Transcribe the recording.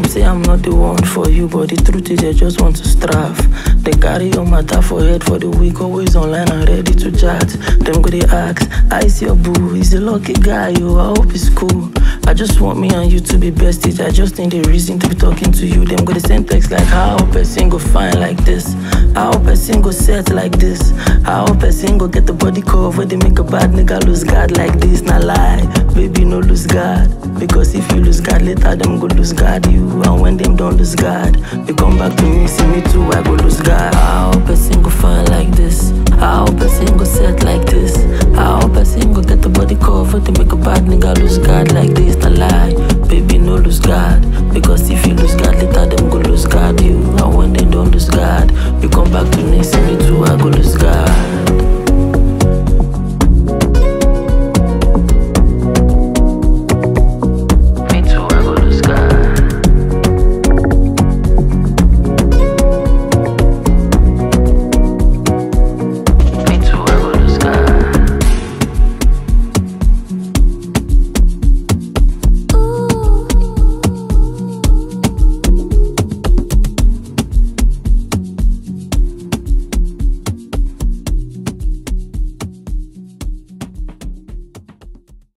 say I'm not the one for you, but the truth is I just want to strive. They carry your matter for head for the week, always online and ready to chat. Them go they ask, I see your boo, he's a lucky guy, yo, I hope it's cool. I just want me and you to be besties, I just need a reason to be talking to you. Them go they send text like, how person go fine like this? How person go set like this? How person go get the body cover, they make a bad nigga lose God like this? Nah lie, baby no lose God. Because if you lose God later, them go lose God you. And when them don't lose God, they come back to me, see me too, I go lose God. How person go fine like this? How person go set like this? How person go get the body cover, they make a bad nigga lose God like this? Nah lie.